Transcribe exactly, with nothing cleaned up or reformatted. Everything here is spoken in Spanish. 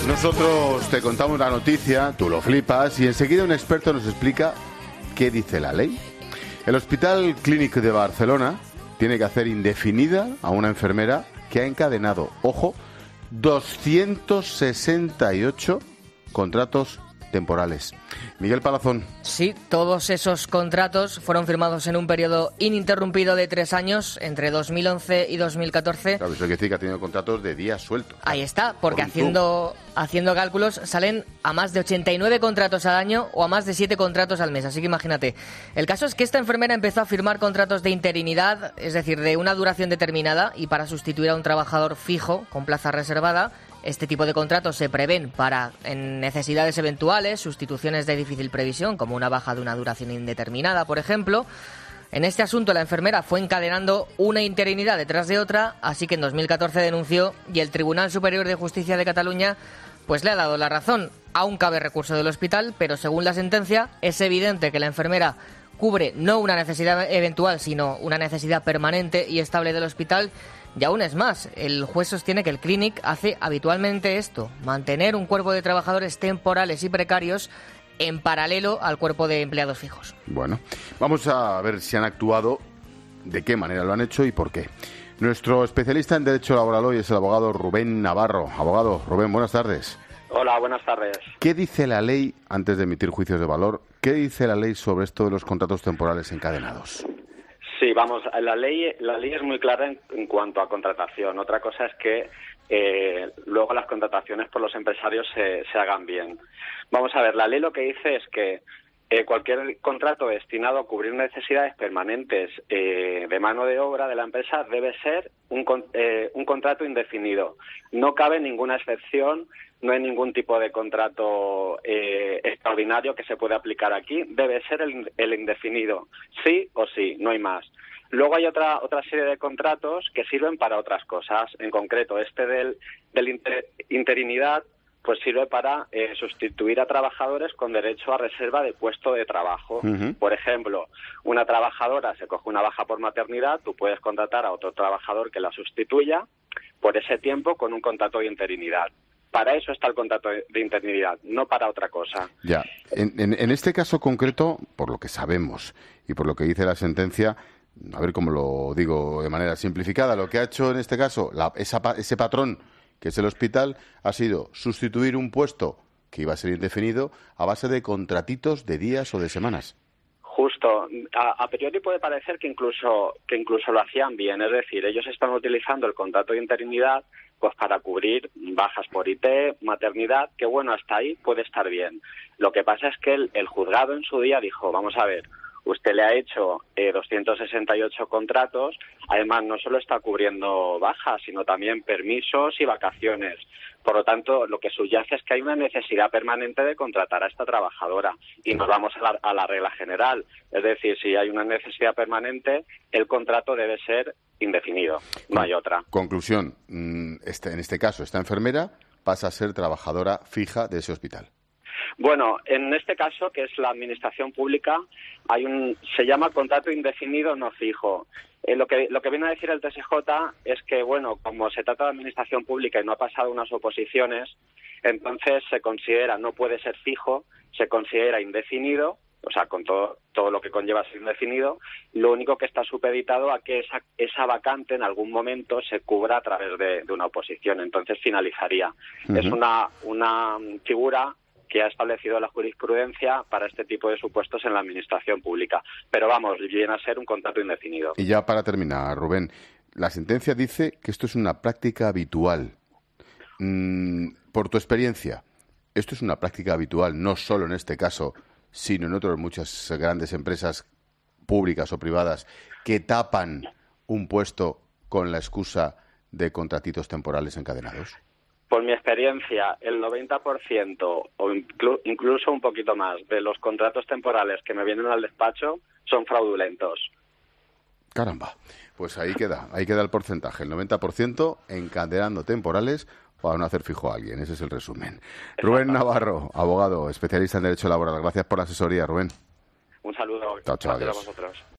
Nosotros te contamos la noticia, tú lo flipas y enseguida un experto nos explica qué dice la ley. El Hospital Clínic de Barcelona tiene que hacer indefinida a una enfermera que ha encadenado, ojo, doscientos sesenta y ocho contratos temporales. Miguel Palazón. Sí, todos esos contratos fueron firmados en un periodo ininterrumpido de tres años, entre dos mil once y dos mil catorce. Claro, eso quiere decir que ha tenido contratos de días sueltos. Ahí está, porque haciendo, haciendo cálculos salen a más de ochenta y nueve contratos al año o a más de siete contratos al mes, así que imagínate. El caso es que esta enfermera empezó a firmar contratos de interinidad, es decir, de una duración determinada y para sustituir a un trabajador fijo con plaza reservada. Este tipo de contratos se prevén para en necesidades eventuales, sustituciones de difícil previsión, como una baja de una duración indeterminada, por ejemplo. En este asunto la enfermera fue encadenando una interinidad detrás de otra, así que en dos mil catorce denunció y el Tribunal Superior de Justicia de Cataluña pues le ha dado la razón. Aún cabe recurso del hospital, pero según la sentencia es evidente que la enfermera cubre no una necesidad eventual, sino una necesidad permanente y estable del hospital. Y aún es más, el juez sostiene que el Clínic hace habitualmente esto, mantener un cuerpo de trabajadores temporales y precarios en paralelo al cuerpo de empleados fijos. Bueno, vamos a ver si han actuado, de qué manera lo han hecho y por qué. Nuestro especialista en Derecho Laboral hoy es el abogado Rubén Navarro. Abogado, Rubén, buenas tardes. Hola, buenas tardes. ¿Qué dice la ley, antes de emitir juicios de valor, qué dice la ley sobre esto de los contratos temporales encadenados? Sí, vamos, la ley la ley es muy clara en, en cuanto a contratación. Otra cosa es que eh, luego las contrataciones por los empresarios se, se hagan bien. Vamos a ver, la ley lo que dice es que eh, cualquier contrato destinado a cubrir necesidades permanentes eh, de mano de obra de la empresa debe ser un, eh, un contrato indefinido. No cabe ninguna excepción. No hay ningún tipo de contrato eh, extraordinario que se pueda aplicar aquí. Debe ser el, el indefinido, sí o sí, no hay más. Luego hay otra otra serie de contratos que sirven para otras cosas. En concreto, este del, del inter, interinidad pues sirve para eh, sustituir a trabajadores con derecho a reserva de puesto de trabajo. Uh-huh. Por ejemplo, una trabajadora se coge una baja por maternidad, tú puedes contratar a otro trabajador que la sustituya por ese tiempo con un contrato de interinidad. Para eso está el contrato de interinidad, no para otra cosa. Ya. En, en, en este caso concreto, por lo que sabemos y por lo que dice la sentencia, a ver cómo lo digo de manera simplificada, lo que ha hecho en este caso la, esa, ese patrón, que es el hospital, ha sido sustituir un puesto que iba a ser indefinido a base de contratitos de días o de semanas. Justo. A, a priori puede parecer que incluso que incluso lo hacían bien, es decir, ellos están utilizando el contrato de interinidad pues para cubrir bajas por I T, maternidad, que bueno, hasta ahí puede estar bien. Lo que pasa es que el, el juzgado en su día dijo, vamos a ver, usted le ha hecho eh, doscientos sesenta y ocho contratos, además no solo está cubriendo bajas, sino también permisos y vacaciones. Por lo tanto, lo que subyace es que hay una necesidad permanente de contratar a esta trabajadora y nos vamos a la, a la regla general. Es decir, si hay una necesidad permanente, el contrato debe ser indefinido, no hay otra. Conclusión, este, en este caso, esta enfermera pasa a ser trabajadora fija de ese hospital. Bueno, en este caso, que es la administración pública, hay un se llama contrato indefinido no fijo. Eh, lo que lo que viene a decir el T S J es que, bueno, como se trata de administración pública y no ha pasado unas oposiciones, entonces se considera, no puede ser fijo, se considera indefinido, o sea, con todo todo lo que conlleva ser indefinido, lo único que está supeditado a que esa esa vacante en algún momento se cubra a través de, de una oposición, entonces finalizaría. Uh-huh. Es una una figura que ha establecido la jurisprudencia para este tipo de supuestos en la administración pública. Pero vamos, viene a ser un contrato indefinido. Y ya para terminar, Rubén, la sentencia dice que esto es una práctica habitual. Mm, por tu experiencia, esto es una práctica habitual, no solo en este caso, sino en otras muchas grandes empresas públicas o privadas que tapan un puesto con la excusa de contratitos temporales encadenados. Por mi experiencia, el noventa por ciento o inclu- incluso un poquito más de los contratos temporales que me vienen al despacho son fraudulentos. Caramba, pues ahí queda, ahí queda el porcentaje, el noventa por ciento encadenando temporales para no hacer fijo a alguien, ese es el resumen. Rubén Navarro, abogado, especialista en Derecho Laboral, gracias por la asesoría, Rubén. Un saludo. Chao, chao, gracias a vosotros.